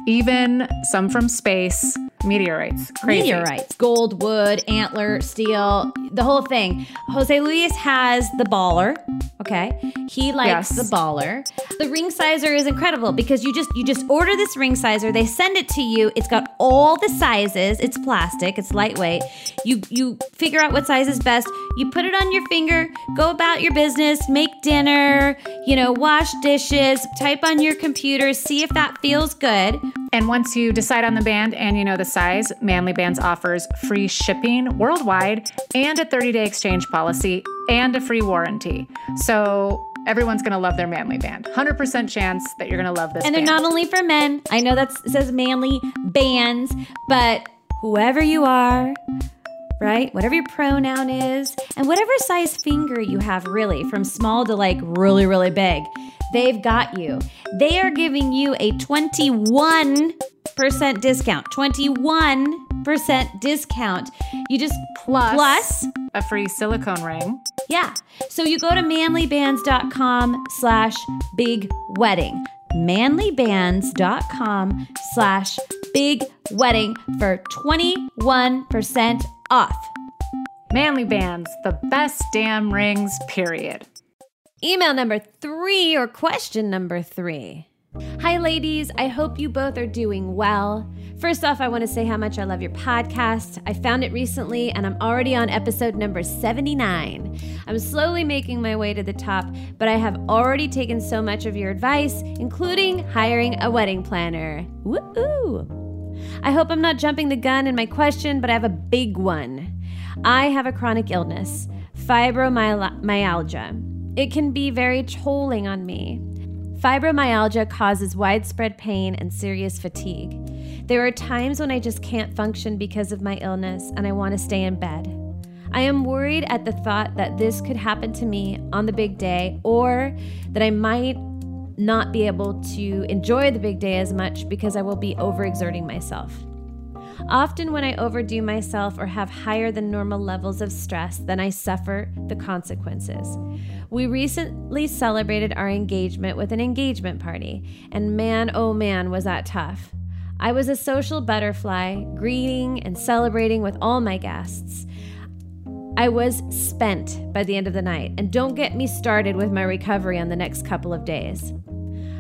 even some from space, meteorites. Crazy. Meteorites, gold, wood, antler, steel, the whole thing. Jose Luis has the baller. Okay, he likes Yes. the baller. The ring sizer is incredible because you just you just order this ring sizer. They send it to you. It's got all the sizes. It's plastic. It's lightweight. You you figure out what size is best. You put it on your finger. Go about your business. Make dinner. You know, wash dishes. Type on your computer. See if that feels good. And once you decide on the band and you know the size, Manly Bands offers free shipping worldwide and a thirty-day exchange policy and a free warranty. So everyone's going to love their Manly Band. one hundred percent chance that you're going to love this And band. they're not only for men. I know that says Manly Bands, but whoever you are, right? Whatever your pronoun is, and whatever size finger you have, really, from small to like really, really big, they've got you. They are giving you a twenty-one percent discount. twenty-one percent discount. You just Plus, plus a free silicone ring. yeah. So you go to manlybands.com slash big wedding. manlybands.com slash big wedding for twenty-one percent off. Manly Bands, the best damn rings, period. Email number three or question number three. Hi, ladies. I hope you both are doing well. First off, I want to say how much I love your podcast. I found it recently, and I'm already on episode number seventy-nine. I'm slowly making my way to the top, but I have already taken so much of your advice, including hiring a wedding planner. Woo-hoo! I hope I'm not jumping the gun in my question, but I have a big one. I have a chronic illness, fibromyalgia. It can be very tolling on me. Fibromyalgia causes widespread pain and serious fatigue. There are times when I just can't function because of my illness and I want to stay in bed. I am worried at the thought that this could happen to me on the big day, or that I might not be able to enjoy the big day as much because I will be overexerting myself. Often when I overdo myself or have higher than normal levels of stress, then I suffer the consequences. We recently celebrated our engagement with an engagement party, and man, oh man, was that tough. I was a social butterfly, greeting and celebrating with all my guests. I was spent by the end of the night, and don't get me started with my recovery on the next couple of days.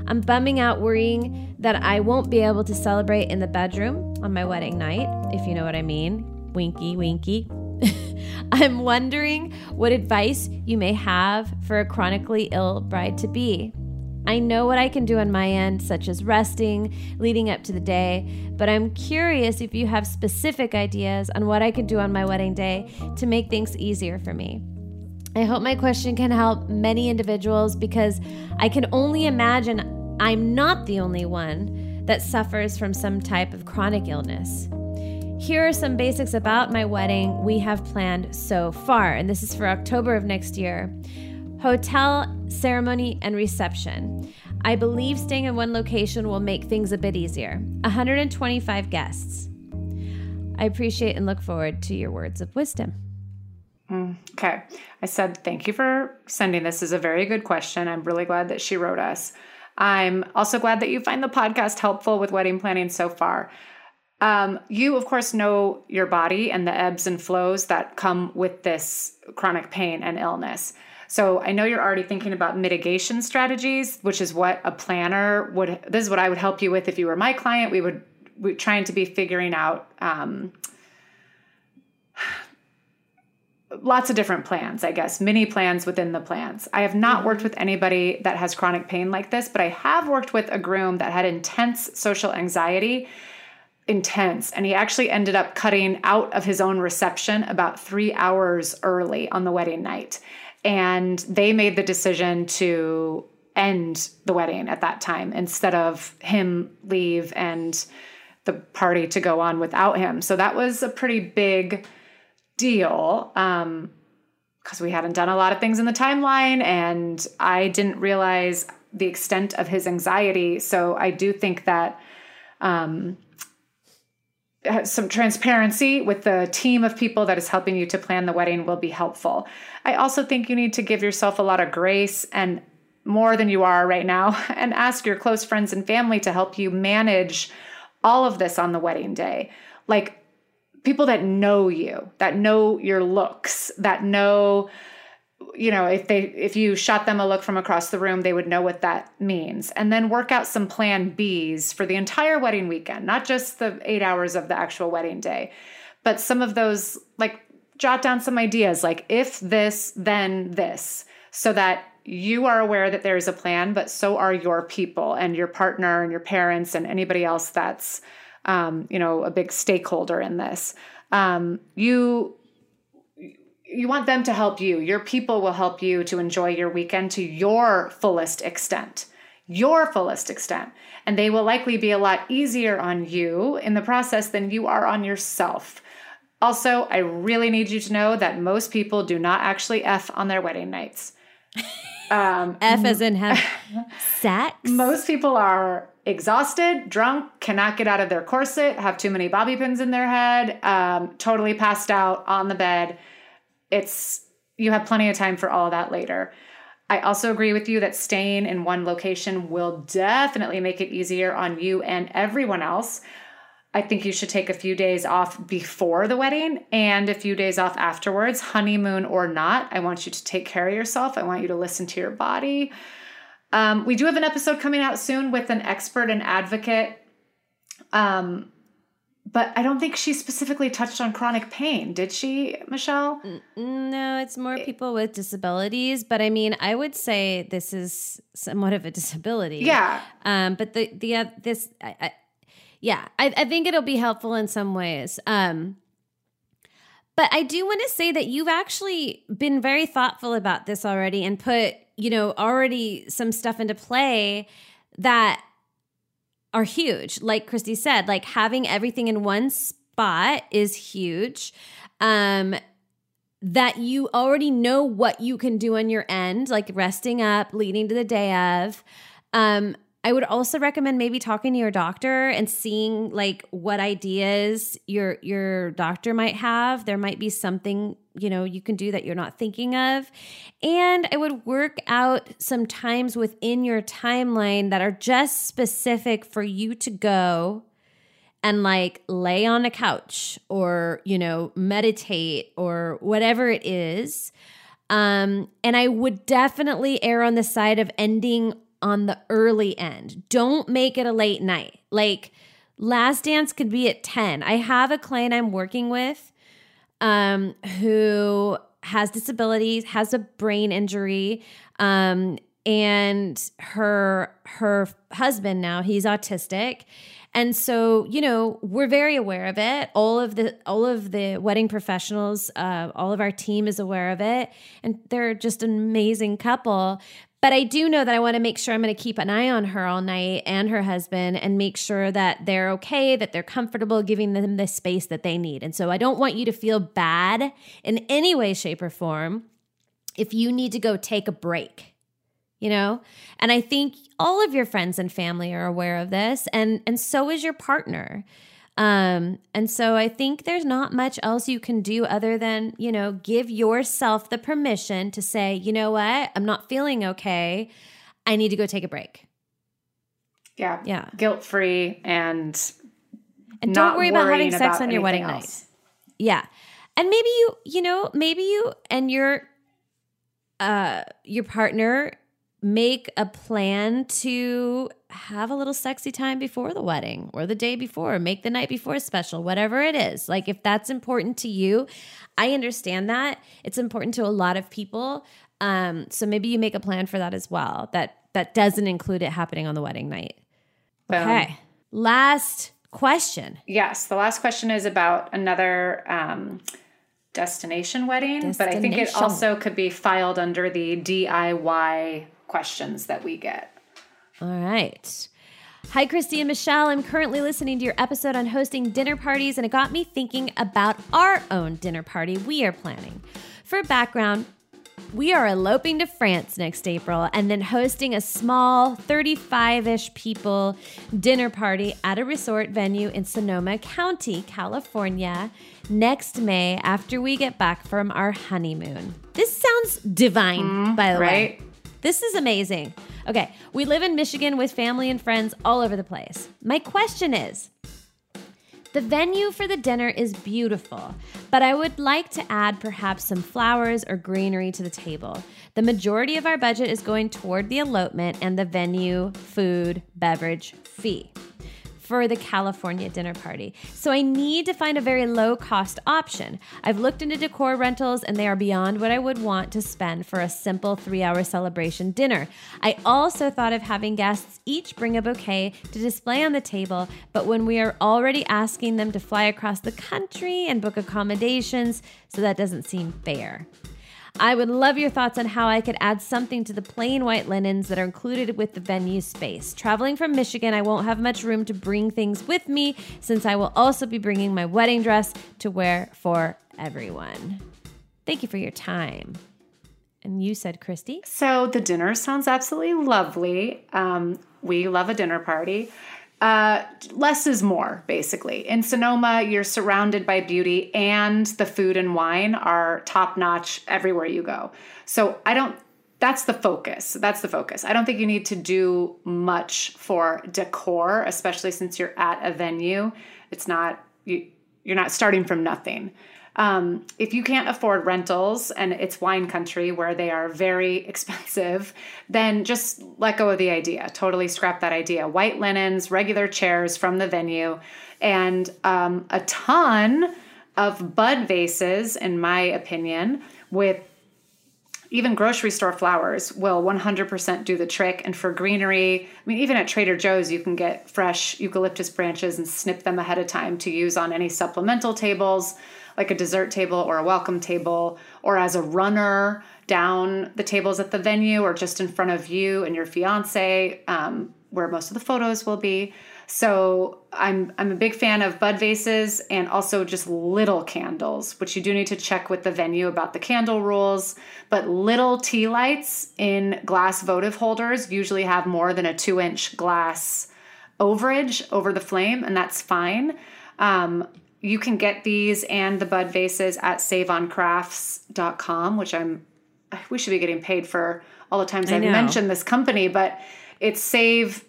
I'm bumming out worrying that I won't be able to celebrate in the bedroom on my wedding night, if you know what I mean. Winky, winky. I'm wondering what advice you may have for a chronically ill bride-to-be. I know what I can do on my end, such as resting, leading up to the day, but I'm curious if you have specific ideas on what I could do on my wedding day to make things easier for me. I hope my question can help many individuals because I can only imagine I'm not the only one that suffers from some type of chronic illness. Here are some basics about my wedding we have planned so far, and this is for October of next year. Hotel, ceremony, and reception. I believe staying in one location will make things a bit easier. one hundred twenty-five guests. I appreciate and look forward to your words of wisdom. Mm, okay. I said, thank you for sending this. This is a very good question. I'm really glad that she wrote us. I'm also glad that you find the podcast helpful with wedding planning so far. Um, you, of course, know your body and the ebbs and flows that come with this chronic pain and illness. So I know you're already thinking about mitigation strategies, which is what a planner would, this is what I would help you with if you were my client. We would, we're trying to be figuring out um, lots of different plans, I guess, mini plans within the plans. I have not worked with anybody that has chronic pain like this, but I have worked with a groom that had intense social anxiety, intense. And he actually ended up cutting out of his own reception about three hours early on the wedding night. And they made the decision to end the wedding at that time instead of him leave and the party to go on without him. So that was a pretty big deal um, because we hadn't done a lot of things in the timeline and I didn't realize the extent of his anxiety. So I do think that um, some transparency with the team of people that is helping you to plan the wedding will be helpful. I also think you need to give yourself a lot of grace and more than you are right now and ask your close friends and family to help you manage all of this on the wedding day. Like people that know you, that know your looks, that know, you know, if they, if you shot them a look from across the room, they would know what that means. And then work out some plan B's for the entire wedding weekend, not just the eight hours of the actual wedding day, but some of those, like jot down some ideas, like if this, then this, so that you are aware that there is a plan, but so are your people and your partner and your parents and anybody else that's, um, you know, a big stakeholder in this. Um, you, You want them to help you. Your people will help you to enjoy your weekend to your fullest extent, your fullest extent. And they will likely be a lot easier on you in the process than you are on yourself. Also, I really need you to know that most people do not actually F on their wedding nights. Um, F as in have sex? Most people are exhausted, drunk, cannot get out of their corset, have too many bobby pins in their head, um, totally passed out on the bed. It's, you have plenty of time for all of that later. I also agree with you that staying in one location will definitely make it easier on you and everyone else. I think you should take a few days off before the wedding and a few days off afterwards, honeymoon or not. I want you to take care of yourself. I want you to listen to your body. Um, we do have an episode coming out soon with an expert and advocate. Um, But I don't think she specifically touched on chronic pain. Did she, Michelle? No, it's more people with disabilities. But I mean, I would say this is somewhat of a disability. Yeah. Um, but the the uh, this, I, I, yeah, I, I think it'll be helpful in some ways. Um, but I do want to say that you've actually been very thoughtful about this already and put, you know, already some stuff into play that are huge. Like Christy said, like having everything in one spot is huge. Um, that you already know what you can do on your end, like resting up, leading to the day of. Um, I would also recommend maybe talking to your doctor and seeing like what ideas your your doctor might have. There might be something, you know, you can do that you're not thinking of. And I would work out some times within your timeline that are just specific for you to go and like lay on a couch or, you know, meditate or whatever it is. Um, and I would definitely err on the side of ending on the early end. Don't make it a late night. Like last dance could be at ten. I have a client I'm working with um, who has disabilities, has a brain injury, um, and her her husband now, he's autistic. And so, you know, we're very aware of it. All of the all of the wedding professionals, uh, all of our team is aware of it. And they're just an amazing couple. But I do know that I want to make sure I'm going to keep an eye on her all night and her husband and make sure that they're okay, that they're comfortable, giving them the space that they need. And so I don't want you to feel bad in any way, shape, or form if you need to go take a break. You know, and I think all of your friends and family are aware of this, and and so is your partner. Um, and so I think there's not much else you can do other than, you know, give yourself the permission to say, you know what, I'm not feeling okay. I need to go take a break. Yeah. Yeah. Guilt-free and and not don't worry about having sex about on your wedding else. night. Yeah. And maybe you, you know, maybe you and your uh your partner make a plan to have a little sexy time before the wedding or the day before, make the night before special, whatever it is. Like if that's important to you, I understand that. It's important to a lot of people. Um, so maybe you make a plan for that as well. That that doesn't include it happening on the wedding night. Boom. Okay. Last question. Yes. The last question is about another um, destination wedding, Destination. but I think it also could be filed under the D I Y questions that we get. All right. Hi, Christy and Michelle. I'm currently listening to your episode on hosting dinner parties, and it got me thinking about our own dinner party we are planning. For background, we are eloping to France next April and then hosting a small thirty-five-ish people dinner party at a resort venue in Sonoma County, California, next May after we get back from our honeymoon. This sounds divine, mm, by the right? way. This is amazing. Okay, we live in Michigan with family and friends all over the place. My question is, the venue for the dinner is beautiful, but I would like to add perhaps some flowers or greenery to the table. The majority of our budget is going toward the elopement and the venue, food, beverage fee for the California dinner party. So I need to find a very low cost option. I've looked into decor rentals and they are beyond what I would want to spend for a simple three hour celebration dinner. I also thought of having guests each bring a bouquet to display on the table, but when we are already asking them to fly across the country and book accommodations, so that doesn't seem fair. I would love your thoughts on how I could add something to the plain white linens that are included with the venue space. Traveling from Michigan, I won't have much room to bring things with me since I will also be bringing my wedding dress to wear for everyone. Thank you for your time. And you said, Christy? So the dinner sounds absolutely lovely. Um, we love a dinner party. Uh, less is more, basically. In Sonoma, you're surrounded by beauty and the food and wine are top notch everywhere you go. So I don't, that's the focus. That's the focus. I don't think you need to do much for decor, especially since you're at a venue. It's not, you, you're not starting from nothing. Um, if you can't afford rentals and it's wine country where they are very expensive, then just let go of the idea. Totally scrap that idea. White linens, regular chairs from the venue, and um, a ton of bud vases, in my opinion, with even grocery store flowers will one hundred percent do the trick. And for greenery, I mean, even at Trader Joe's, you can get fresh eucalyptus branches and snip them ahead of time to use on any supplemental tables, like a dessert table or a welcome table, or as a runner down the tables at the venue or just in front of you and your fiance, um, where most of the photos will be. So I'm I'm a big fan of bud vases and also just little candles, which you do need to check with the venue about the candle rules. But little tea lights in glass votive holders usually have more than a two inch glass overage over the flame, and that's fine. Um, you can get these and the bud vases at save on crafts dot com, which I'm we should be getting paid for all the times I've mentioned this company, but it's save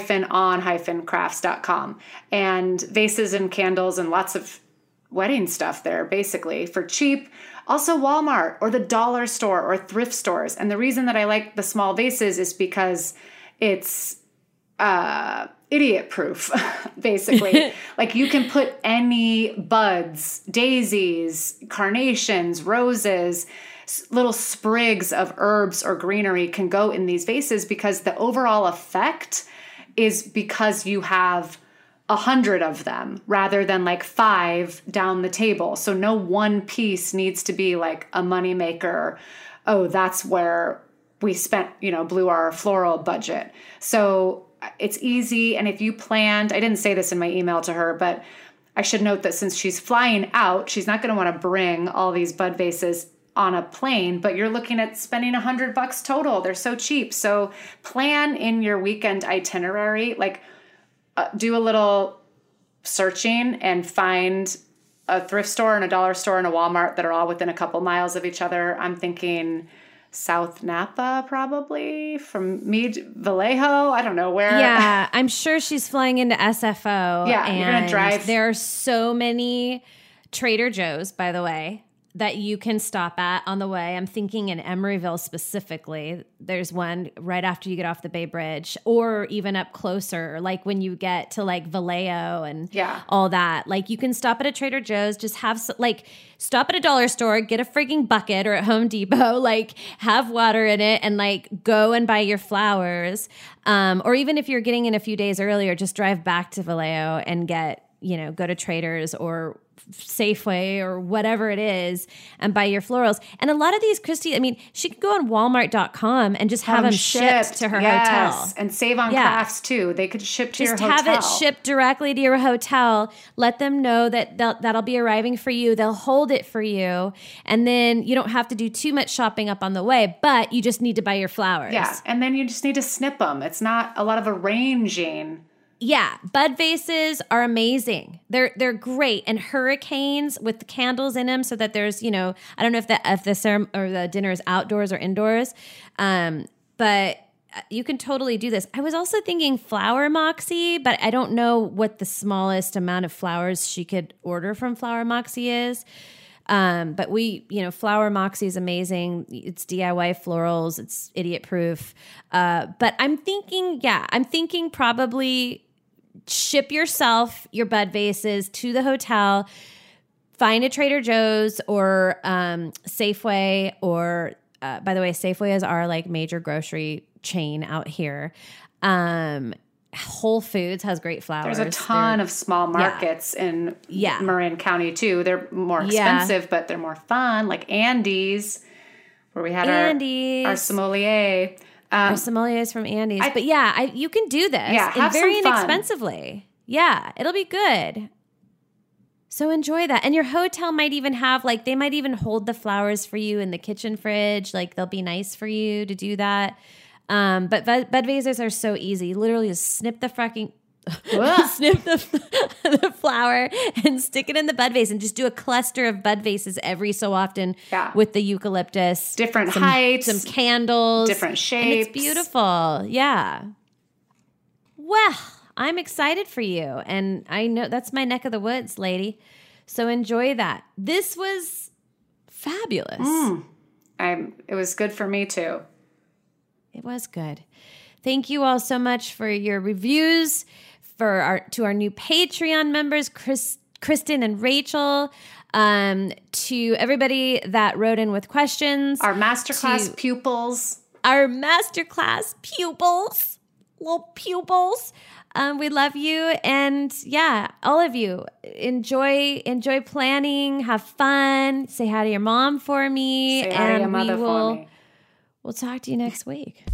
on crafts dot com, and vases and candles and lots of wedding stuff there basically for cheap. Also Walmart or the dollar store or thrift stores. And the reason that I like the small vases is because it's uh, idiot proof, basically. Like you can put any buds, daisies, carnations, roses, little sprigs of herbs or greenery can go in these vases because the overall effect is because you have a hundred of them rather than like five down the table. So no one piece needs to be like a moneymaker. Oh, that's where we spent, you know, blew our floral budget. So it's easy. And if you planned, I didn't say this in my email to her, but I should note that since she's flying out, she's not going to want to bring all these bud vases on a plane, but you're looking at spending a hundred bucks total. They're so cheap. So plan in your weekend itinerary, like uh, do a little searching and find a thrift store and a dollar store and a Walmart that are all within a couple miles of each other. I'm thinking South Napa, probably from Mead Vallejo. I don't know where. Yeah, I'm sure she's flying into S F O. Yeah, and you're gonna drive. There are so many Trader Joe's, by the way, that you can stop at on the way. I'm thinking in Emeryville specifically. There's one right after you get off the Bay Bridge, or even up closer, like when you get to like Vallejo and yeah. all that. Like you can stop at a Trader Joe's, just have like stop at a dollar store, get a frigging bucket, or at Home Depot, like have water in it, and like go and buy your flowers. Um, or even if you're getting in a few days earlier, just drive back to Vallejo and get, you know, go to Trader's or Safeway or whatever it is and buy your florals. And a lot of these, Christy, I mean, she could go on walmart dot com and just have, have them shipped, shipped to her yes. hotel. And save on yeah. crafts too. They could ship to just your hotel. Just have it shipped directly to your hotel. Let them know that that'll be arriving for you. They'll hold it for you. And then you don't have to do too much shopping up on the way, but you just need to buy your flowers. Yeah. And then you just need to snip them. It's not a lot of arranging. Yeah, bud vases are amazing. They're they're great, and hurricanes with the candles in them, so that there's, you know, I don't know if the if the cerem- or the dinner is outdoors or indoors, um, but you can totally do this. I was also thinking Flower Moxie, but I don't know what the smallest amount of flowers she could order from Flower Moxie is. Um, but we, you know, Flower Moxie is amazing. It's D I Y florals. It's idiot proof. Uh, but I'm thinking, yeah, I'm thinking probably ship yourself your bud vases to the hotel, find a Trader Joe's or um, Safeway, or uh, by the way, Safeway is our like major grocery chain out here. Um, Whole Foods has great flowers. There's a ton they're, of small markets yeah. in yeah. Marin County too. They're more expensive, yeah. but they're more fun. Like Andy's, where we had Andy's. our our sommelier. Um, Our sommelier is from Andy's. I, but yeah, I, you can do this yeah, and very some fun. inexpensively. Yeah, it'll be good. So enjoy that. And your hotel might even have, like, they might even hold the flowers for you in the kitchen fridge. Like, they'll be nice for you to do that. Um, but bud, bud vases are so easy. You literally just snip the fucking... snip the, the flower and stick it in the bud vase and just do a cluster of bud vases every so often yeah. with the eucalyptus. Different some, heights. Some candles. Different shapes. And it's beautiful. Yeah. Well, I'm excited for you. And I know that's my neck of the woods, lady. So enjoy that. This was fabulous. Mm. I'm, it was good for me too. It was good. Thank you all so much for your reviews. For our to our new Patreon members, Chris, Kristen and Rachel, um, to everybody that wrote in with questions, our masterclass pupils, our masterclass pupils, little pupils. Um, we love you, and yeah, all of you enjoy enjoy planning, have fun, say hi to your mom for me, say and hi to your mother we will for me. We'll talk to you next week.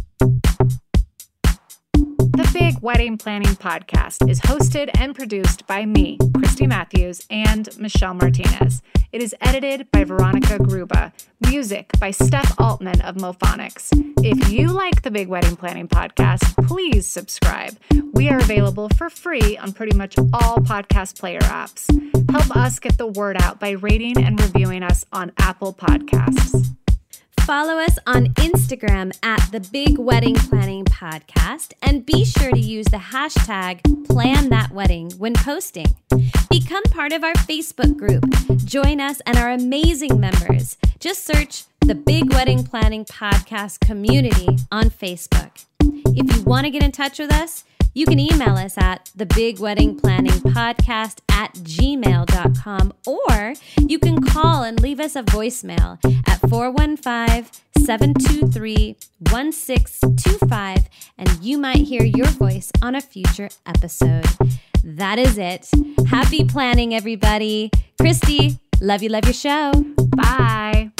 The Big Wedding Planning Podcast is hosted and produced by me, Christy Matthews, and Michelle Martinez. It is edited by Veronica Gruba. Music by Steph Altman of Mophonics. If you like the Big Wedding Planning Podcast, please subscribe. We are available for free on pretty much all podcast player apps. Help us get the word out by rating and reviewing us on Apple Podcasts. Follow us on Instagram at the Big Wedding Planning Podcast, and be sure to use the hashtag PlanThatWedding when posting. Become part of our Facebook group. Join us and our amazing members. Just search the Big Wedding Planning Podcast community on Facebook. If you want to get in touch with us, you can email us at the big wedding planning podcast at gmail dot com, or you can call and leave us a voicemail at four one five, seven two three, one six two five, and you might hear your voice on a future episode. That is it. Happy planning, everybody. Christy, love you, love your show. Bye.